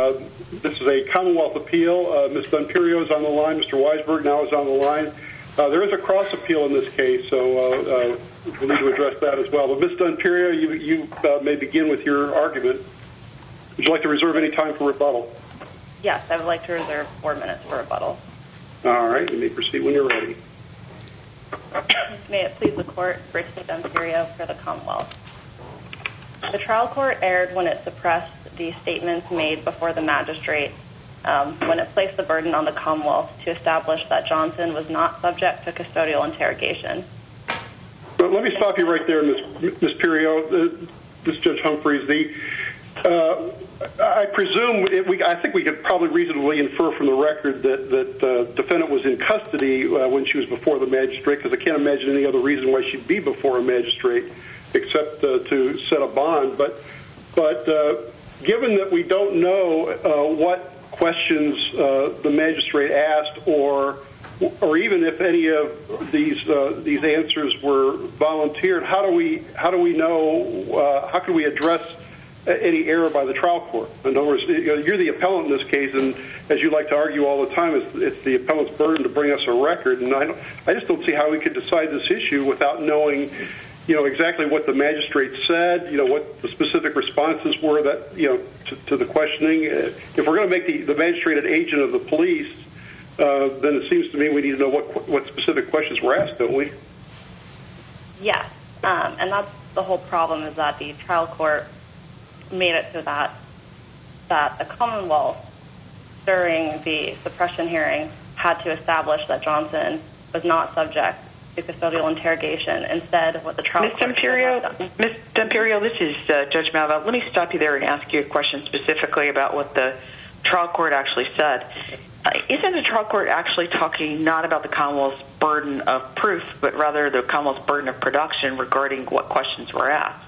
This is a Commonwealth appeal. Ms. Dunperio is on the line. Mr. Weisberg now is on the line. There is a cross appeal in this case, so we'll need to address that as well. But Ms. Dunperio, you may begin with your argument. Would you like to reserve any time for rebuttal? Yes, I would like to reserve 4 minutes for rebuttal. All right, you may proceed when you're ready. May it please the Court, Brittany Dunperio for the Commonwealth. The trial court erred when it suppressed the statements made before the magistrate when it placed the burden on the Commonwealth to establish that Johnson was not subject to custodial interrogation. But let me stop you right there, Ms. Perio. This is Judge Humphreys. I presume, I think we could probably reasonably infer from the record that the defendant was in custody when she was before the magistrate, because I can't imagine any other reason why she'd be before a magistrate except to set a bond. But given that we don't know what questions the magistrate asked, or even if any of these answers were volunteered, how do we know? How can we address any error by the trial court? In other words, you're the appellant in this case, and as you like to argue all the time, it's the appellant's burden to bring us a record. And I just don't see how we could decide this issue without knowing, exactly what the magistrate said, what the specific responses were that, to the questioning. If we're going to make the magistrate an agent of the police, then it seems to me we need to know what specific questions were asked, don't we? Yes, and that's the whole problem, is that the trial court made it so that the Commonwealth, during the suppression hearing, had to establish that Johnson was not subject to custodial interrogation. Instead, what the trial court Ms. Dunperio, this is Judge Malva. Let me stop you there and ask you a question specifically about what the trial court actually said. Isn't the trial court actually talking not about the Commonwealth's burden of proof, but rather the Commonwealth's burden of production regarding what questions were asked?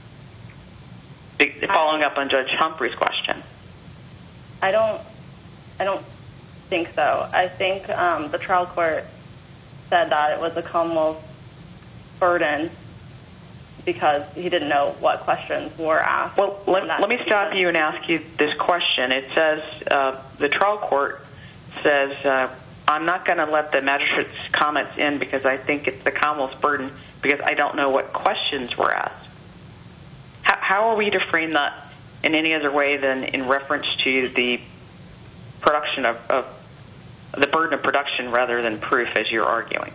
Following up on Judge Humphrey's question. I don't think so. I think the trial court said that it was the Commonwealth's burden because he didn't know what questions were asked. Well, let me stop you and ask you this question. It says, the trial court says, I'm not going to let the magistrate's comments in because I think it's the Commonwealth's burden because I don't know what questions were asked. How are we to frame that in any other way than in reference to the production of the burden of production rather than proof, as you're arguing?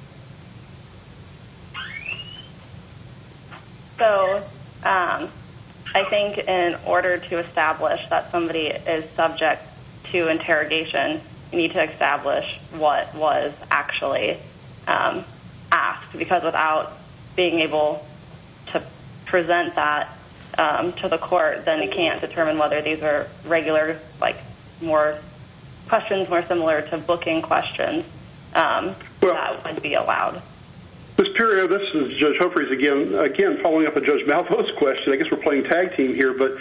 So, I think in order to establish that somebody is subject to interrogation, you need to establish what was actually asked, because without being able to present that to the court, then you can't determine whether these are regular, more questions more similar to booking questions that would be allowed. Ms. Perio, this is Judge Humphreys again following up on Judge Malvo's question. I guess we're playing tag team here, but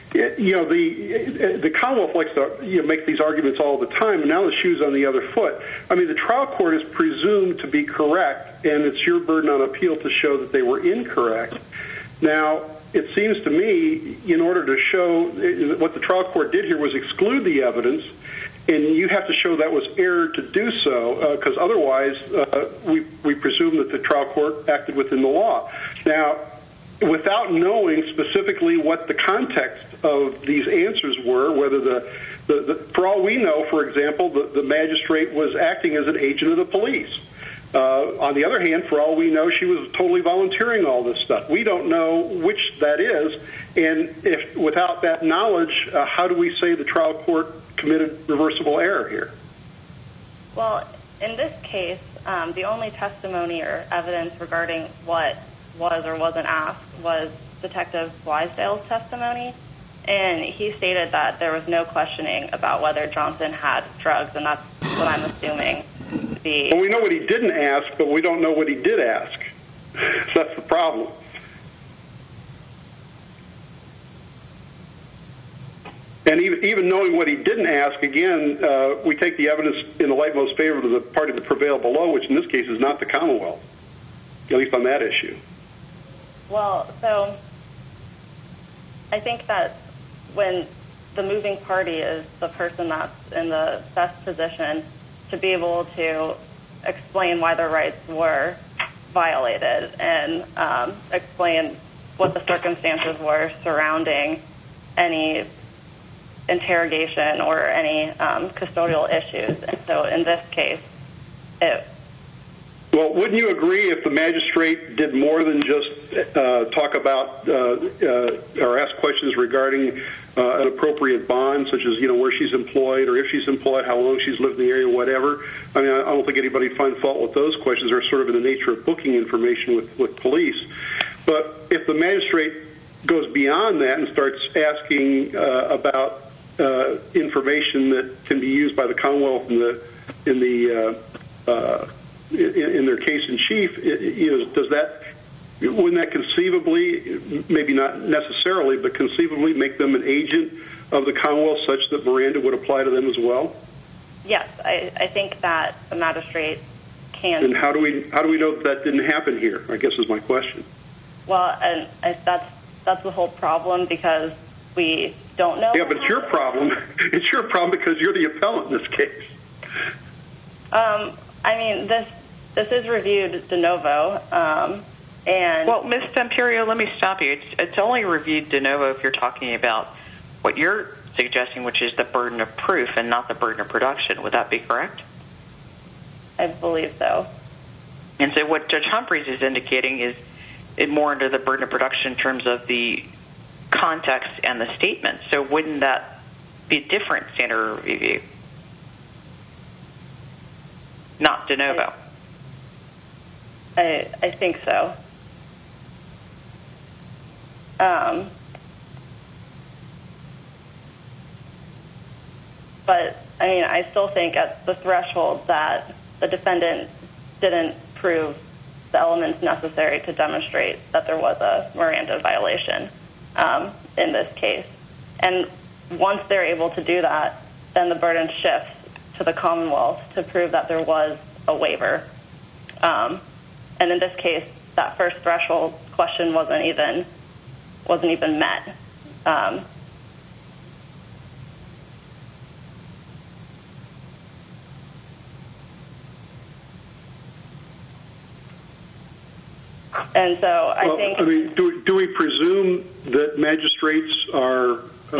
the Commonwealth likes to make these arguments all the time, and now the shoe's on the other foot. I mean, the trial court is presumed to be correct, and it's your burden on appeal to show that they were incorrect. Now, it seems to me, in order to show what the trial court did here was exclude the evidence, and you have to show that was error to do so, because otherwise we presume that the trial court acted within the law. Now, without knowing specifically what the context of these answers were, whether for all we know, for example, the magistrate was acting as an agent of the police. On the other hand, for all we know, she was totally volunteering all this stuff. We don't know which that is, and if without that knowledge, how do we say the trial court committed reversible error here? Well, in this case, the only testimony or evidence regarding what was or wasn't asked was Detective Blaisdell's testimony, and he stated that there was no questioning about whether Johnson had drugs, and that's what I'm assuming. Well, we know what he didn't ask, but we don't know what he did ask. So that's the problem. And even knowing what he didn't ask, again, we take the evidence in the light most favorable to the party that prevailed below, which in this case is not the Commonwealth, at least on that issue. Well, so I think that when the moving party is the person that's in the best position to be able to explain why their rights were violated and explain what the circumstances were surrounding any interrogation or any custodial issues. And so in this case, well, wouldn't you agree if the magistrate did more than just talk about or ask questions regarding an appropriate bond, such as, where she's employed or if she's employed, how long she's lived in the area, whatever? I mean, I don't think anybody finds fault with those questions. They're sort of in the nature of booking information with police. But if the magistrate goes beyond that and starts asking about information that can be used by the Commonwealth in their case in chief, wouldn't that conceivably, maybe not necessarily, but conceivably make them an agent of the Commonwealth such that Miranda would apply to them as well? Yes, I think that the magistrate can. And how do we know that didn't happen here, I guess is my question. Well, and that's the whole problem, because we don't know. Yeah, but it's your problem. It's your problem because you're the appellant in this case. I mean, this is reviewed de novo. Well, Ms. Temperio, let me stop you. It's only reviewed de novo if you're talking about what you're suggesting, which is the burden of proof and not the burden of production. Would that be correct? I believe so. And so what Judge Humphreys is indicating is more under the burden of production in terms of the context and the statement. So wouldn't that be a different standard of review? Not de novo. I think so. But, I mean, I still think at the threshold that the defendant didn't prove the elements necessary to demonstrate that there was a Miranda violation in this case. And once they're able to do that, then the burden shifts to the Commonwealth to prove that there was a waiver. And in this case, that first threshold question wasn't even met. And so I think. I mean, do we presume that magistrates are?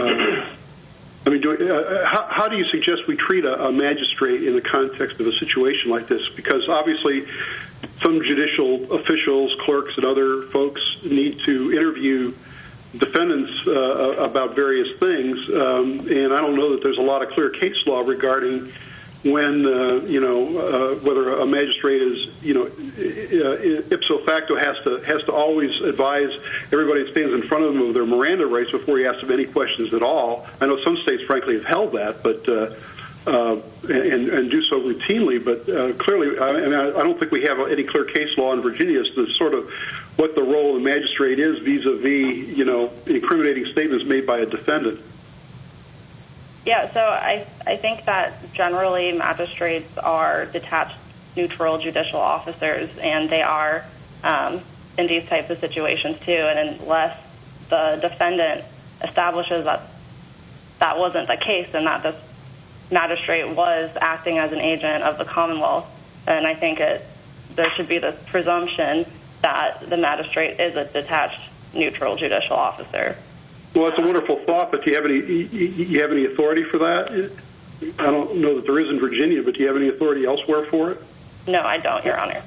How do you suggest we treat a magistrate in the context of a situation like this? Because obviously, some judicial officials, clerks, and other folks need to interview defendants about various things, and I don't know that there's a lot of clear case law regarding when whether a magistrate is ipso facto has to always advise everybody that stands in front of them of their Miranda rights before he asks them any questions at all. I know some states, frankly, have held that, but and do so routinely. But clearly, I don't think we have any clear case law in Virginia as to sort of what the role of the magistrate is vis-a-vis incriminating statements made by a defendant. Yeah, so I think that generally magistrates are detached, neutral judicial officers, and they are in these types of situations too. And unless the defendant establishes that that wasn't the case and that the magistrate was acting as an agent of the Commonwealth, then I think there should be the presumption that the magistrate is a detached, neutral judicial officer. Well, it's a wonderful thought, but do you have any authority for that? I don't know that there is in Virginia, but do you have any authority elsewhere for it? No, I don't, Your Honor.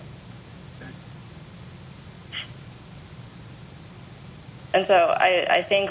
And so I think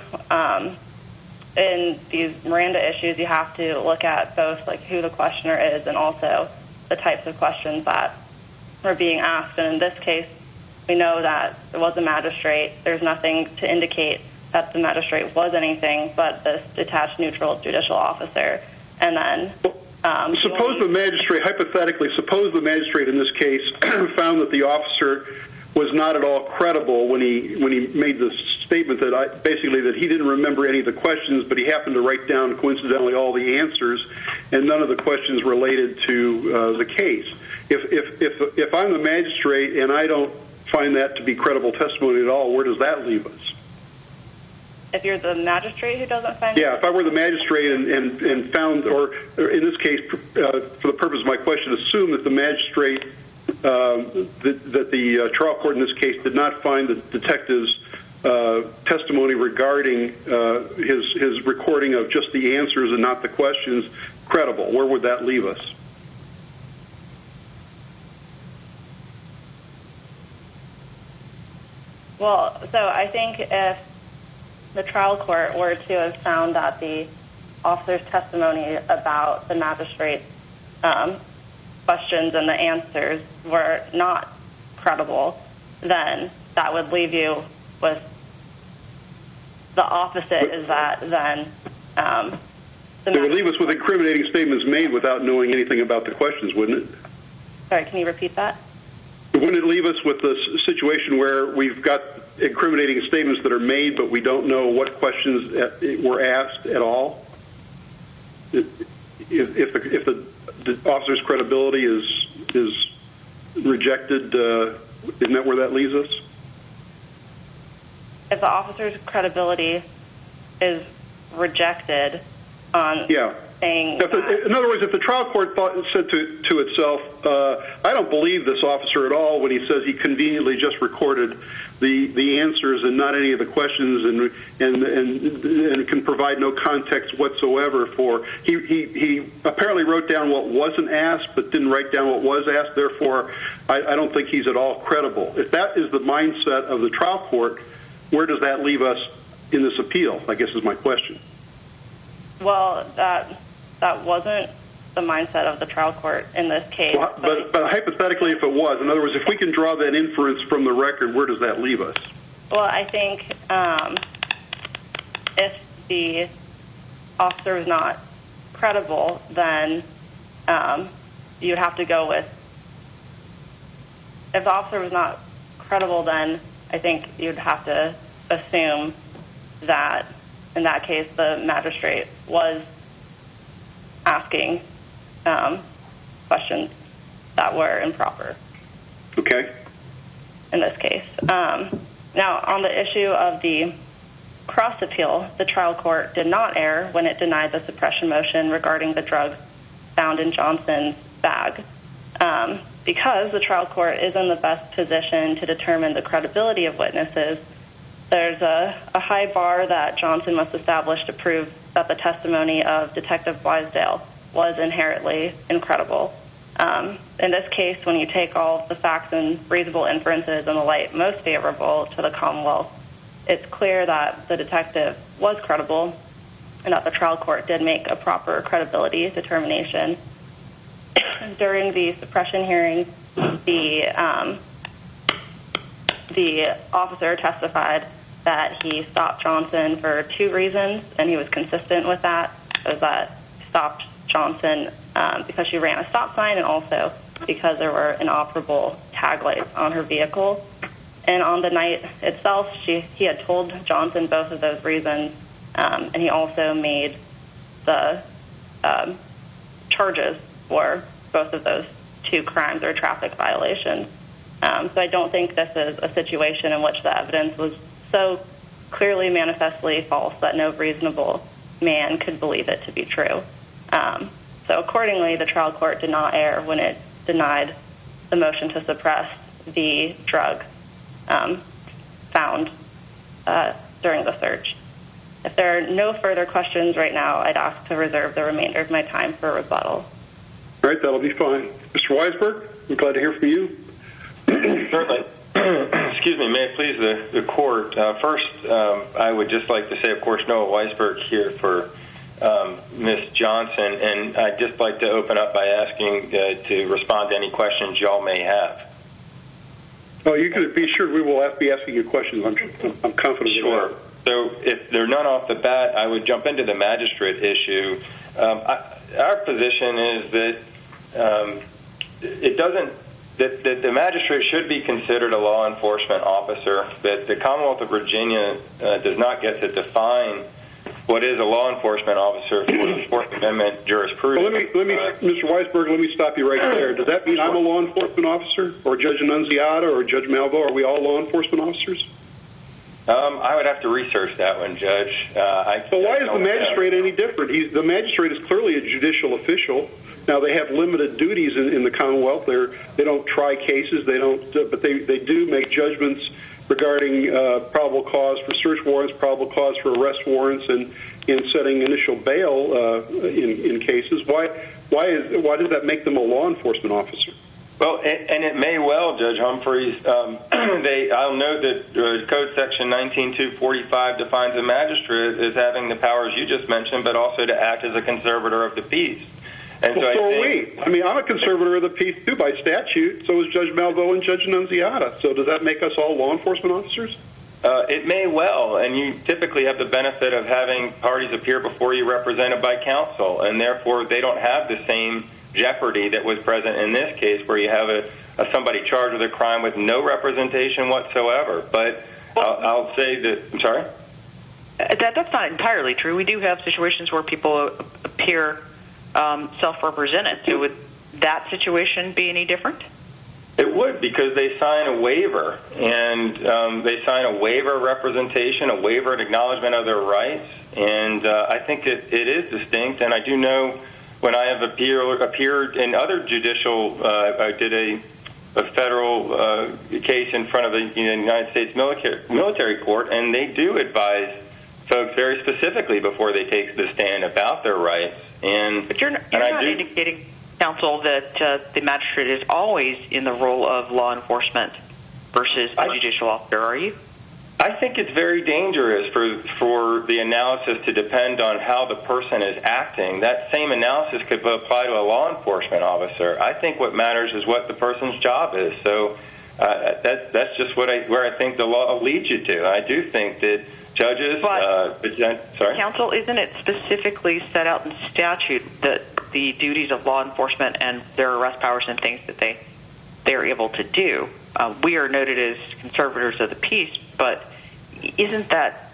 in these Miranda issues, you have to look at both like who the questioner is and also the types of questions that are being asked. And in this case, we know that it was a magistrate. There's nothing to indicate that the magistrate was anything but this detached, neutral judicial officer. And then suppose the magistrate in this case found that the officer was not at all credible when he made the statement that basically that he didn't remember any of the questions, but he happened to write down coincidentally all the answers, and none of the questions related to the case. If I'm the magistrate and I don't find that to be credible testimony at all, where does that leave us? if you're the magistrate who doesn't find. Yeah, if I were the magistrate and found, or in this case, for the purpose of my question, assume that the magistrate, that the trial court in this case did not find the detective's testimony regarding his recording of just the answers and not the questions credible. Where would that leave us? Well, so I think if the trial court were to have found that the officer's testimony about the magistrate's questions and the answers were not credible, then that would leave you with the opposite, is that then it would leave us with incriminating statements made without knowing anything about the questions, wouldn't it? Sorry, can you repeat that? Wouldn't it leave us with this situation where we've got incriminating statements that are made, but we don't know what questions were asked at all? If the officer's credibility is rejected, isn't that where that leaves us? If the officer's credibility is rejected on saying in other words, if the trial court said to itself, I don't believe this officer at all when he says he conveniently just recorded the answers and not any of the questions and can provide no context whatsoever for, he apparently wrote down what wasn't asked but didn't write down what was asked, therefore I don't think he's at all credible. If that is the mindset of the trial court, where does that leave us in this appeal, I guess is my question. Well, that wasn't the mindset of the trial court in this case. Well, but hypothetically, if it was, in other words, if we can draw that inference from the record, where does that leave us? Well, I think if the officer is not credible, then you'd have to go with, if the officer was not credible, then I think you'd have to assume that in that case the magistrate was asking questions that were improper. Okay. In this case. Now, on the issue of the cross appeal, the trial court did not err when it denied the suppression motion regarding the drugs found in Johnson's bag. Because the trial court is in the best position to determine the credibility of witnesses, there's a high bar that Johnson must establish to prove that the testimony of Detective Blaisdell was inherently incredible. In this case, when you take all of the facts and reasonable inferences in the light most favorable to the Commonwealth, it's clear that the detective was credible and that the trial court did make a proper credibility determination. During the suppression hearing, the officer testified that he stopped Johnson for two reasons, and he was consistent with that. It was that he stopped Johnson because she ran a stop sign and also because there were inoperable tag lights on her vehicle. And on the night itself, he had told Johnson both of those reasons, and he also made the charges for both of those two crimes or traffic violations. So I don't think this is a situation in which the evidence was so clearly manifestly false that no reasonable man could believe it to be true. So accordingly, the trial court did not err when it denied the motion to suppress the drug found during the search. If there are no further questions right now, I'd ask to reserve the remainder of my time for rebuttal. All right, that'll be fine. Mr. Weisberg, I'm glad to hear from you. Certainly. Excuse me, may it please the court. First, I would just like to say, of course, Noah Weisberg here for Ms. Johnson, and I'd just like to open up by asking to respond to any questions y'all may have. Oh, you can be sure we will be asking you questions. I'm confident. Sure. So if there are none off the bat, I would jump into the magistrate issue. Our position is that that the magistrate should be considered a law enforcement officer, that the Commonwealth of Virginia does not get to define what is a law enforcement officer for the Fourth Amendment jurisprudence. Well, Mr. Weisberg, let me stop you right there. Does that mean I'm a law enforcement officer, or Judge Annunziata, or Judge Malvo? Are we all law enforcement officers? I would have to research that one, Judge. So why is the magistrate any different? The magistrate is clearly a judicial official. Now, they have limited duties in the Commonwealth. They don't try cases. They don't, but they do make judgments regarding probable cause for search warrants, probable cause for arrest warrants, and in setting initial bail in cases. Why does that make them a law enforcement officer? Well, and it may well, Judge Humphreys. I'll note that Code Section 19245 defines a magistrate as having the powers you just mentioned, but also to act as a conservator of the peace. And well, so are we. I mean, I'm a conservator of the peace, too, by statute. So is Judge Malveaux and Judge Annunziata. So does that make us all law enforcement officers? It may well, and you typically have the benefit of having parties appear before you represented by counsel, and therefore they don't have the same jeopardy that was present in this case, where you have somebody charged with a crime with no representation whatsoever. But I'll say that, I'm sorry? That's not entirely true. We do have situations where people appear self-represented. So would that situation be any different? It would, because they sign a waiver, and they sign a waiver of representation, a waiver and acknowledgement of their rights, and I think it is distinct. And I do know when I have appeared in other judicial, I did a federal case in front of the United States military court, and they do advise folks very specifically before they take the stand about their rights. But you're not indicating, counsel, that the magistrate is always in the role of law enforcement versus a judicial officer, are you? I think it's very dangerous for the analysis to depend on how the person is acting. That same analysis could apply to a law enforcement officer. I think what matters is what the person's job is. So that's just where I think the law leads you to. I do think that judges... sorry? Counsel, isn't it specifically set out in statute that the duties of law enforcement and their arrest powers and things that they are able to do? We are noted as conservators of the peace, but isn't that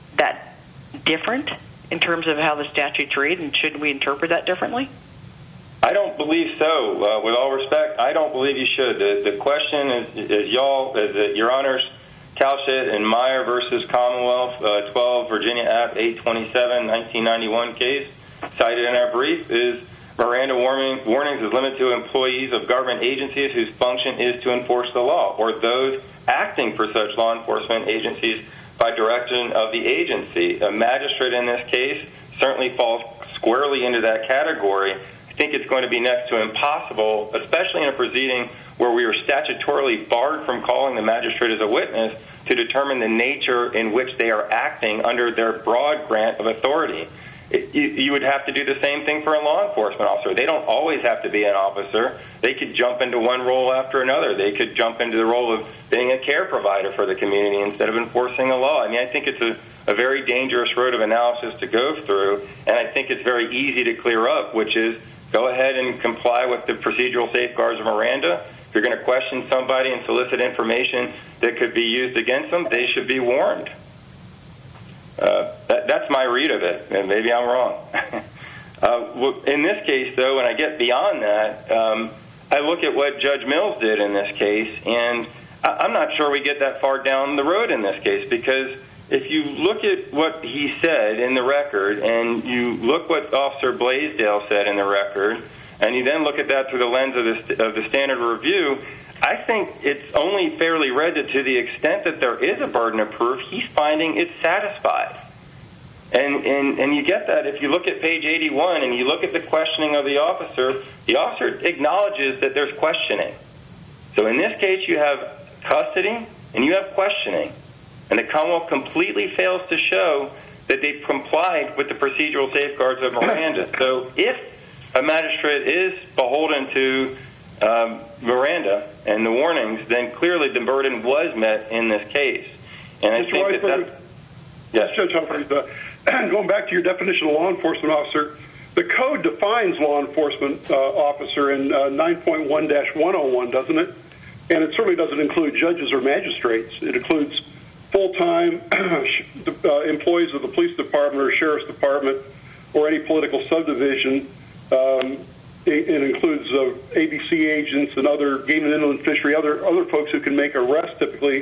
different in terms of how the statutes read, and shouldn't we interpret that differently? I don't believe so. With all respect, I don't believe you should. The question is Your Honors, Calshit and Meyer versus Commonwealth, 12 Virginia App 827, 1991 case, cited in our brief, is Miranda warnings is limited to employees of government agencies whose function is to enforce the law, or those acting for such law enforcement agencies by direction of the agency. A magistrate in this case certainly falls squarely into that category. I think it's going to be next to impossible, especially in a proceeding where we are statutorily barred from calling the magistrate as a witness, to determine the nature in which they are acting under their broad grant of authority. You would have to do the same thing for a law enforcement officer. They don't always have to be an officer. They could jump into one role after another. They could jump into the role of being a care provider for the community instead of enforcing a law. I mean, I think it's a very dangerous road of analysis to go through, and I think it's very easy to clear up, which is go ahead and comply with the procedural safeguards of Miranda. If you're going to question somebody and solicit information that could be used against them, they should be warned. That's my read of it, and maybe I'm wrong. In this case, though, when I get beyond that, I look at what Judge Mills did in this case, and I'm not sure we get that far down the road in this case, because if you look at what he said in the record, and you look what Officer Blaisdell said in the record, and you then look at that through the lens of the standard review, I think it's only fairly read that to the extent that there is a burden of proof, he's finding it's satisfied. And you get that if you look at page 81 and you look at the questioning of the officer acknowledges that there's questioning. So in this case, you have custody and you have questioning. And the Commonwealth completely fails to show that they've complied with the procedural safeguards of Miranda. So if a magistrate is beholden to Miranda and the warnings, then clearly the burden was met in this case. And I think that's... Yes, Judge Humphreys, going back to your definition of law enforcement officer, the code defines law enforcement officer in 9.1-101, doesn't it? And it certainly doesn't include judges or magistrates. It includes full-time employees of the police department or sheriff's department or any political subdivision. It includes ABC agents and other game and inland fishery, other folks who can make arrests typically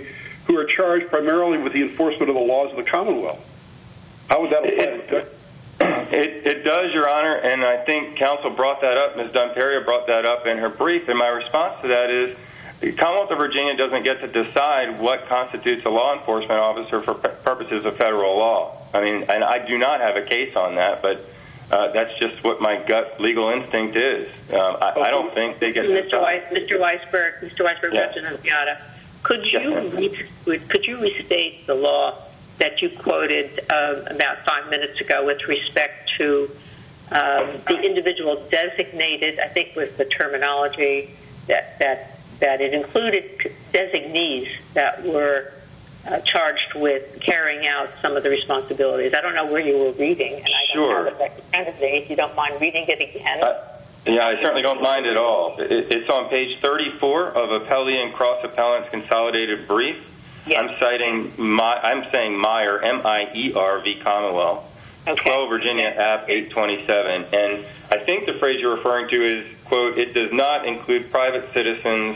who are charged primarily with the enforcement of the laws of the Commonwealth. How would that apply? It does, Your Honor, and I think counsel brought that up. Ms. Dunperia brought that up in her brief, and my response to that is the Commonwealth of Virginia doesn't get to decide what constitutes a law enforcement officer for purposes of federal law. I mean, and I do not have a case on that, but that's just what my gut legal instinct is. I don't think they get to decide. Mr. Weisberg, Yes. Judge Annunziata, could you restate the law that you quoted about 5 minutes ago with respect to the individual designated? I think was the terminology that it included designees that were charged with carrying out some of the responsibilities. I don't know where you were reading, and I don't have it in front of me. If you don't mind reading it again. Yeah, I certainly don't mind at all. It's on page 34 of Appellee and Cross Appellant's consolidated brief. Yes. I'm saying Meyer, M-I-E-R v. Commonwealth, okay. 12 Virginia App 827, and I think the phrase you're referring to is, quote, it does not include private citizens.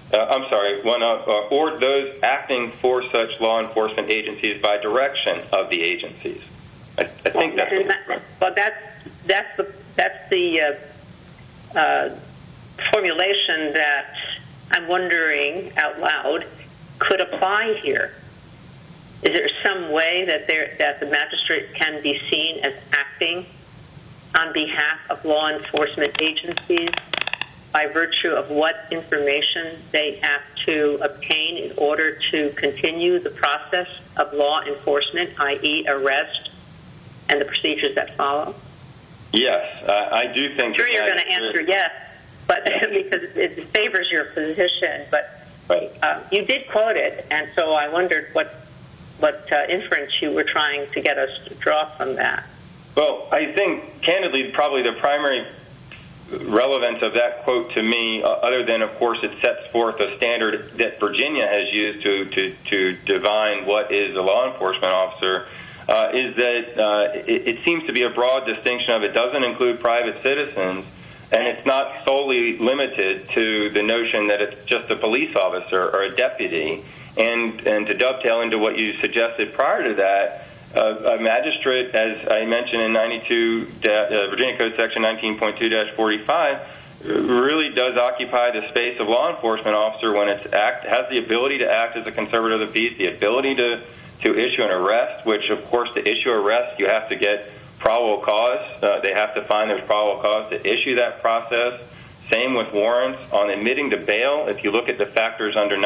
Or those acting for such law enforcement agencies by direction of the agencies. I think that's the formulation that I'm wondering out loud could apply here. Is there some way that the magistrate can be seen as acting on behalf of law enforcement agencies by virtue of what information they have to obtain in order to continue the process of law enforcement, i.e. arrest, and the procedures that follow? Yes, I do think. I'm sure you're going to answer yes, but because it favors your position. But right. You did quote it, and so I wondered what inference you were trying to get us to draw from that. Well, I think, candidly, probably the primary relevance of that quote to me, other than, of course, it sets forth a standard that Virginia has used to define what is a law enforcement officer, is that it seems to be a broad distinction of it doesn't include private citizens, and it's not solely limited to the notion that it's just a police officer or a deputy. And to dovetail into what you suggested prior to that, a magistrate, as I mentioned in Virginia Code Section 19.2-45, really does occupy the space of law enforcement officer when it has the ability to act as a conservator of the peace, the ability to issue an arrest, which, of course, to issue arrest, you have to get probable cause. They have to find there's probable cause to issue that process. Same with warrants. On admitting to bail, if you look at the factors under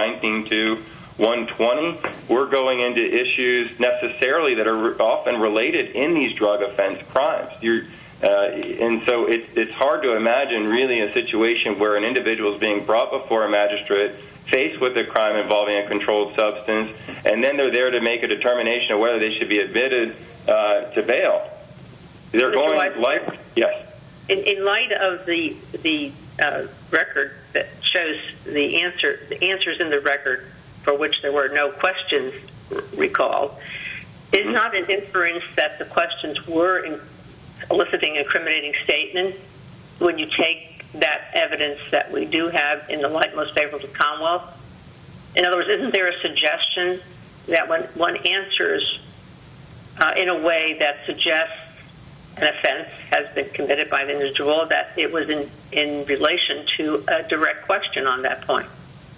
19.2-120, we're going into issues necessarily that are often related in these drug offense crimes. And so it's hard to imagine really a situation where an individual is being brought before a magistrate faced with a crime involving a controlled substance, and then they're there to make a determination of whether they should be admitted to bail. They're going like yes. In light of the record that shows the answers in the record for which there were no questions recalled, is not an inference that the questions were eliciting incriminating statements when you take that evidence that we do have in the light most favorable to Commonwealth? In other words, isn't there a suggestion that when one answers in a way that suggests an offense has been committed by the individual, that it was in relation to a direct question on that point?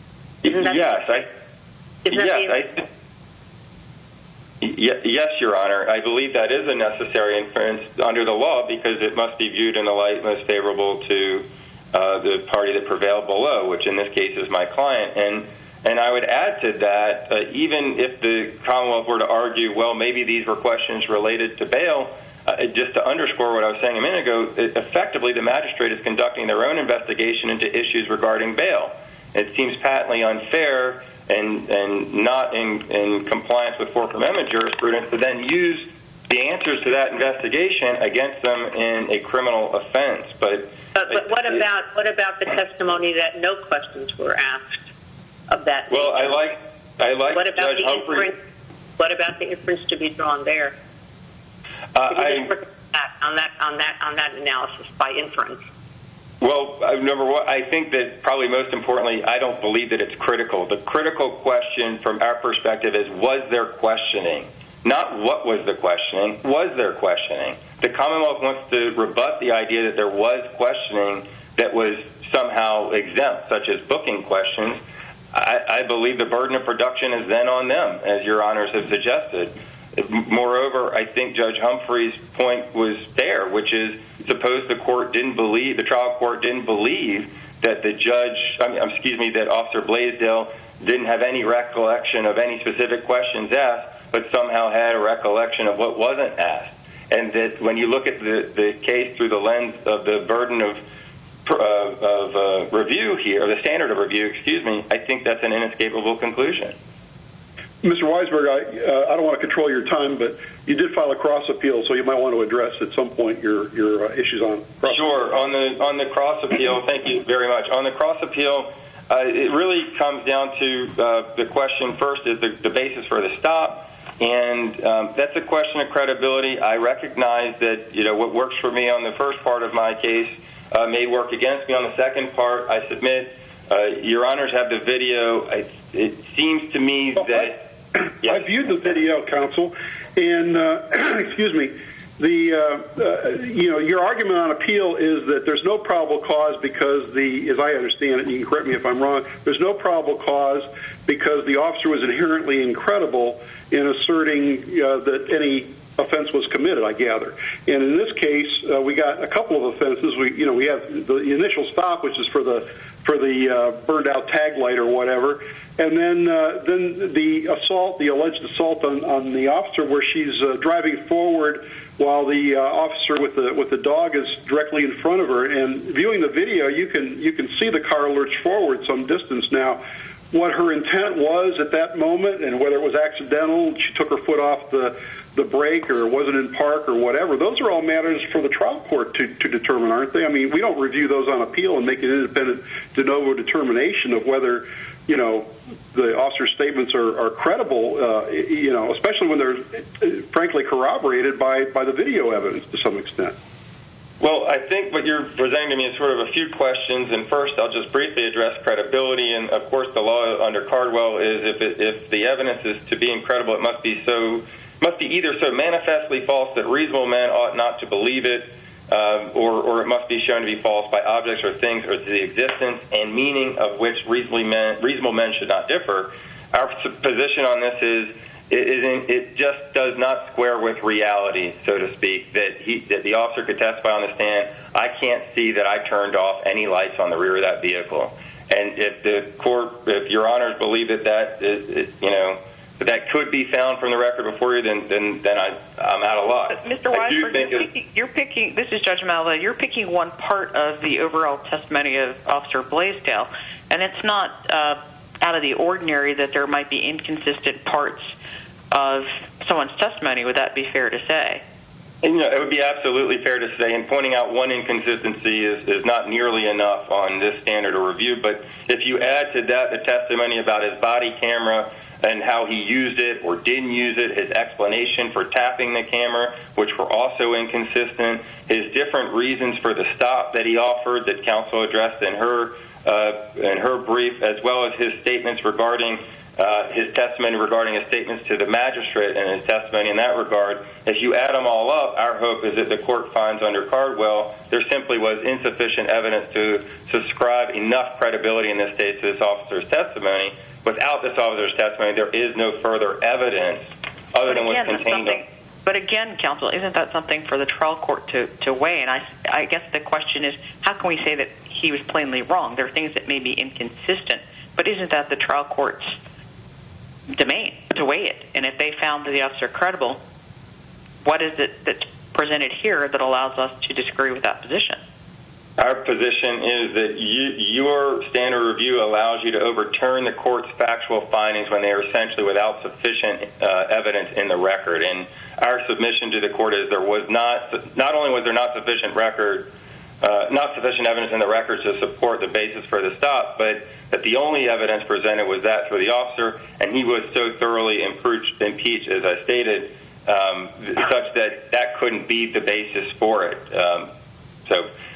Yes, Your Honor. I believe that is a necessary inference under the law because it must be viewed in the light most favorable to the party that prevailed below, which in this case is my client. And I would add to that, even if the Commonwealth were to argue, well, maybe these were questions related to bail, just to underscore what I was saying a minute ago, effectively the magistrate is conducting their own investigation into issues regarding bail. It seems patently unfair and not in compliance with Fourth Amendment jurisprudence to then use the answers to that investigation against them in a criminal offense. But what about the testimony that no questions were asked of that? Well, I like Judge Humphrey. What about the inference to be drawn there? On that analysis by inference. Well, Well, number one, I think that probably most importantly, I don't believe that it's critical. The critical question from our perspective is, was there questioning? Not what was the questioning, was there questioning? The Commonwealth wants to rebut the idea that there was questioning that was somehow exempt, such as booking questions. I believe the burden of production is then on them, as Your Honors have suggested. Moreover, I think Judge Humphrey's point was fair, which is, suppose the trial court didn't believe that that Officer Blaisdell didn't have any recollection of any specific questions asked, but somehow had a recollection of what wasn't asked. And that when you look at the case through the lens of the burden of review here, or the standard of review, I think that's an inescapable conclusion. Mr. Weisberg, I don't want to control your time, but you did file a cross appeal, so you might want to address at some point your issues on cross. Sure. On the cross appeal, thank you very much. On the cross appeal, it really comes down to the question first is the basis for the stop, and that's a question of credibility. I recognize that what works for me on the first part of my case may work against me on the second part. I submit. Your Honors have the video. It seems to me that. I viewed the video, counsel, and excuse me. Your argument on appeal is that there's no probable cause because as I understand it, and you can correct me if I'm wrong, there's no probable cause because the officer was inherently incredible in asserting that any offense was committed, I gather. And in this case, we got a couple of offenses. We have the initial stop, which is for the burned out tag light or whatever, and then the assault, the alleged assault on the officer, where she's driving forward while the officer with the dog is directly in front of her. And viewing the video, you can see the car lurch forward some distance. Now, what her intent was at that moment and whether it was accidental, she took her foot off the brake or wasn't in park or whatever, those are all matters for the trial court to determine, aren't they? I mean, we don't review those on appeal and make an independent de novo determination of whether, the officer's statements are credible, especially when they're frankly corroborated by the video evidence to some extent. Well, I think what you're presenting to me is sort of a few questions, and first I'll just briefly address credibility. And of course, the law under Cardwell is if the evidence is to be incredible, it must be either so manifestly false that reasonable men ought not to believe it, or it must be shown to be false by objects or things, or to the existence and meaning of which reasonable men should not differ. Our position on this is it just does not square with reality, so to speak, that the officer could testify on the stand, I can't see that I turned off any lights on the rear of that vehicle. And if Your Honors believe that that could be found from the record before you, then I'm out of luck. Mr. Weisberg, you're picking. This is Judge Malva. You're picking one part of the overall testimony of Officer Blaisdell, and it's not out of the ordinary that there might be inconsistent parts of someone's testimony. Would that be fair to say? It would be absolutely fair to say, and pointing out one inconsistency is not nearly enough on this standard of review. But if you add to that the testimony about his body camera and how he used it or didn't use it, his explanation for tapping the camera, which were also inconsistent, his different reasons for the stop that he offered that counsel addressed in her brief, as well as his statements regarding his testimony regarding his statements to the magistrate and his testimony in that regard. If you add them all up, our hope is that the court finds under Cardwell there simply was insufficient evidence to subscribe enough credibility in this case to this officer's testimony. Without this officer's testimony, there is no further evidence other than what's contained. But again, counsel, isn't that something for the trial court to weigh? And I guess the question is, how can we say that he was plainly wrong? There are things that may be inconsistent, but isn't that the trial court's domain to weigh it? And if they found the officer credible, what is it that's presented here that allows us to disagree with that position? Our position is that your standard review allows you to overturn the court's factual findings when they are essentially without sufficient evidence in the record. And our submission to the court is there was not only was there not sufficient evidence in the record to support the basis for the stop, but that the only evidence presented was that for the officer, and he was so thoroughly impeached, as I stated, such that couldn't be the basis for it. So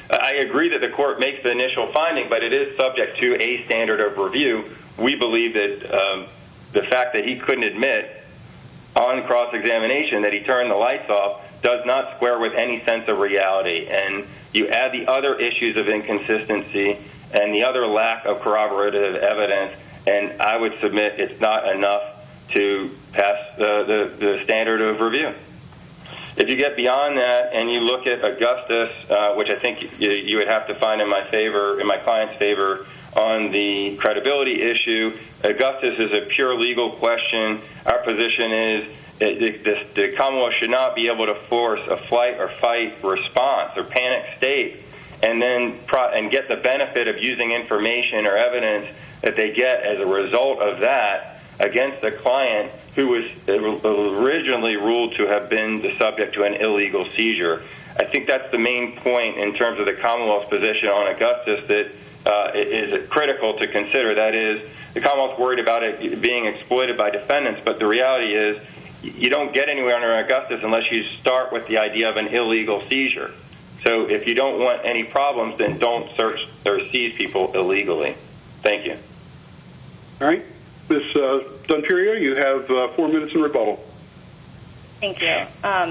I agree that the court makes the initial finding, but it is subject to a standard of review. We believe that the fact that he couldn't admit on cross-examination that he turned the lights off does not square with any sense of reality. And you add the other issues of inconsistency and the other lack of corroborative evidence, and I would submit it's not enough to pass the standard of review. If you get beyond that and you look at Augustus, which I think you would have to find in my favor, in my client's favor, on the credibility issue, Augustus is a pure legal question. Our position is the Commonwealth should not be able to force a flight or fight response or panic state and then get the benefit of using information or evidence that they get as a result of that against a client who was originally ruled to have been the subject to an illegal seizure. I think that's the main point in terms of the Commonwealth's position on Augustus that is critical to consider. That is, the Commonwealth's worried about it being exploited by defendants, but the reality is you don't get anywhere under Augustus unless you start with the idea of an illegal seizure. So if you don't want any problems, then don't search or seize people illegally. Thank you. All right. Ms. Donperio, you have 4 minutes in rebuttal. Thank you.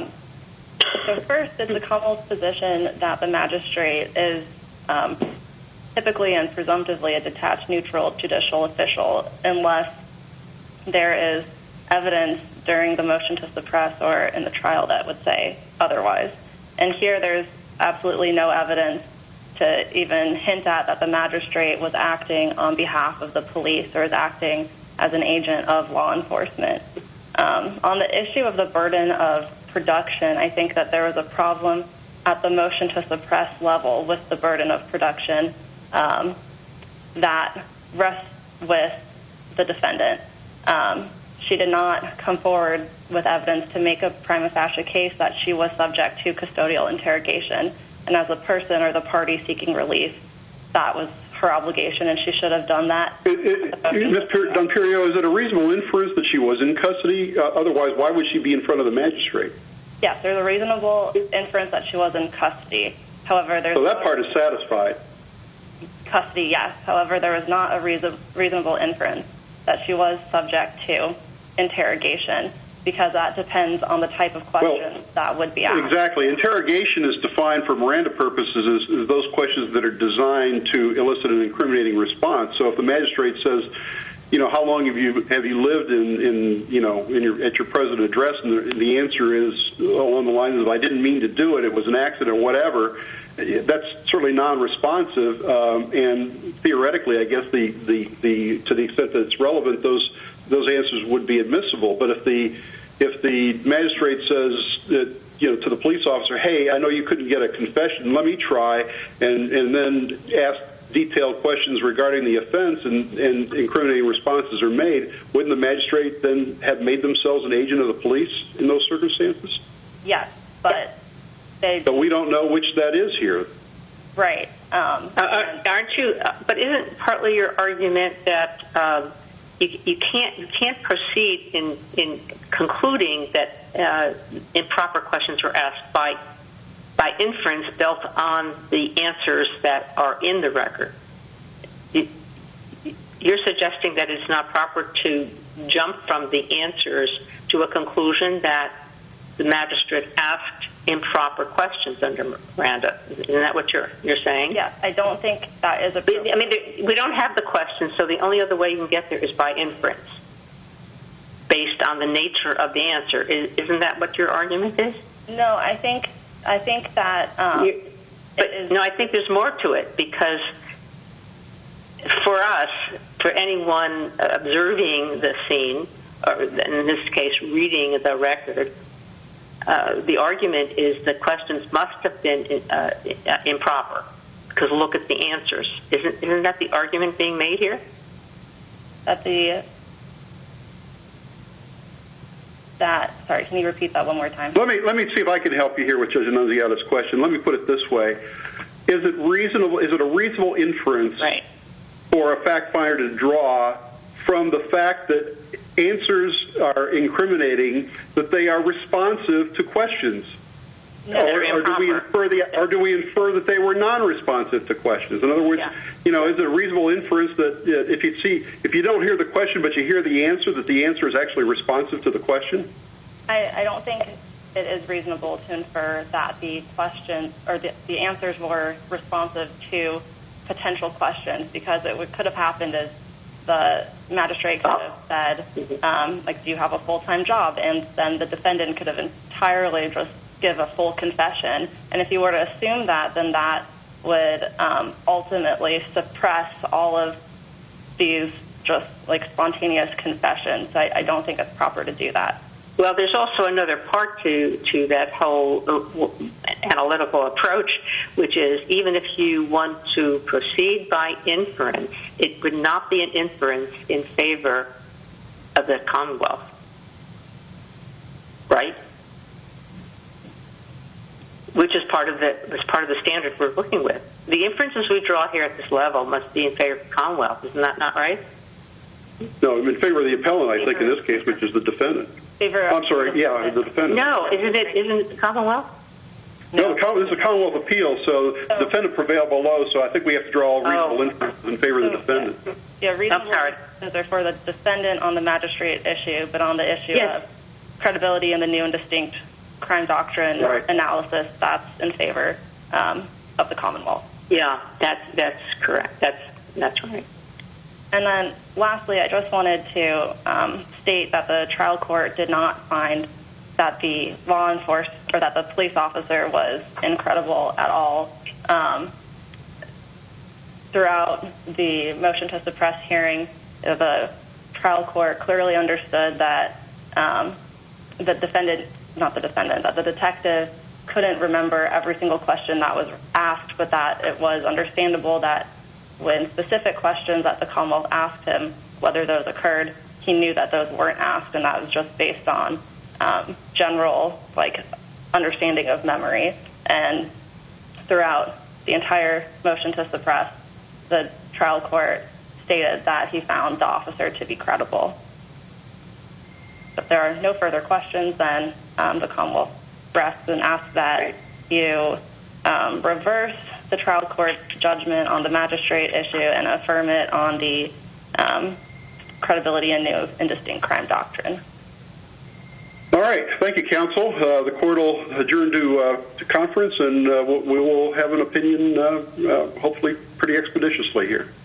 So first, it's the Commonwealth's position that the magistrate is typically and presumptively a detached, neutral judicial official unless there is evidence during the motion to suppress or in the trial that would say otherwise. And here there's absolutely no evidence to even hint at that the magistrate was acting on behalf of the police or is acting as an agent of law enforcement. On the issue of the burden of production, I think that there was a problem at the motion to suppress level with the burden of production that rests with the defendant. She did not come forward with evidence to make a prima facie case that she was subject to custodial interrogation. And as a person or the party seeking relief, that was her obligation, and she should have done that. Ms. Donperio, is it a reasonable inference that she was in custody? Otherwise, why would she be in front of the magistrate? Yes, there's a reasonable inference that she was in custody. However, there's so that part is satisfied. Custody, yes. However, there was not a reasonable inference that she was subject to interrogation, because that depends on the type of questions that would be asked. Exactly. Interrogation is defined for Miranda purposes as those questions that are designed to elicit an incriminating response. So if the magistrate says, you know, how long have you lived at your present address, and the answer is along the lines of, I didn't mean to do it, it was an accident, or whatever, that's certainly non-responsive, and theoretically, I guess to the extent that it's relevant, those answers would be admissible. But if the magistrate says that, you know, to the police officer, hey, I know you couldn't get a confession, let me try, and then ask detailed questions regarding the offense and incriminating responses are made, wouldn't the magistrate then have made themselves an agent of the police in those circumstances? Yes, but But we don't know which that is here. Right. Aren't you? But isn't partly your argument that you can't proceed in concluding that improper questions were asked by inference built on the answers that are in the record? You're suggesting that it's not proper to jump from the answers to a conclusion that the magistrate asked improper questions under Miranda. Isn't that what you're saying? Yes, I don't think that is appropriate. I mean, we don't have the questions, so the only other way you can get there is by inference, based on the nature of the answer. Isn't that what your argument is? No, I think that. I think there's more to it, because for us, for anyone observing the scene, or in this case, reading the record, the argument is the questions must have been improper, because look at the answers. Isn't that the argument being made here? Sorry, can you repeat that one more time? Let me see if I can help you here with Judge Annunziata's question. Let me put it this way: Is it a reasonable inference for a fact finder to draw from the fact that answers are incriminating, that they are responsive to questions? No, or do we infer that they were non-responsive to questions? In other words, is it a reasonable inference that if you don't hear the question but you hear the answer, that the answer is actually responsive to the question? I don't think it is reasonable to infer that the questions or the answers were responsive to potential questions, because it could have happened as the magistrate could have said, do you have a full-time job? And then the defendant could have entirely just give a full confession. And if you were to assume that, then that would ultimately suppress all of these just spontaneous confessions. I don't think it's proper to do that. Well, there's also another part to that whole analytical approach, which is even if you want to proceed by inference, it would not be an inference in favor of the Commonwealth, right? Which is part of the standard we're working with. The inferences we draw here at this level must be in favor of the Commonwealth. Isn't that not right? No, I'm in favor of the appellant, I think, in this case, which is the defendant. The defendant. No, isn't it the Commonwealth? No, this is a Commonwealth appeal, so the defendant prevailed below, so I think we have to draw all reasonable inferences in favor of the defendant. Yeah, reasonable inferences are for the defendant on the magistrate issue, but on the issue of credibility in the new and distinct crime doctrine analysis, that's in favor of the Commonwealth. Yeah, that's correct. That's right. And then lastly, I just wanted to state that the trial court did not find that the that the police officer was incredible at all. Throughout the motion to suppress hearing, the trial court clearly understood that the detective couldn't remember every single question that was asked, but that it was understandable that when specific questions that the Commonwealth asked him, whether those occurred, he knew that those weren't asked, and that was just based on general understanding of memory. And throughout the entire motion to suppress, the trial court stated that he found the officer to be credible. If there are no further questions, then the Commonwealth rests and asks that you reverse the trial court's judgment on the magistrate issue and affirm it on the credibility and new and distinct crime doctrine. All right. Thank you, counsel. The court will adjourn to conference, and we will have an opinion hopefully pretty expeditiously here.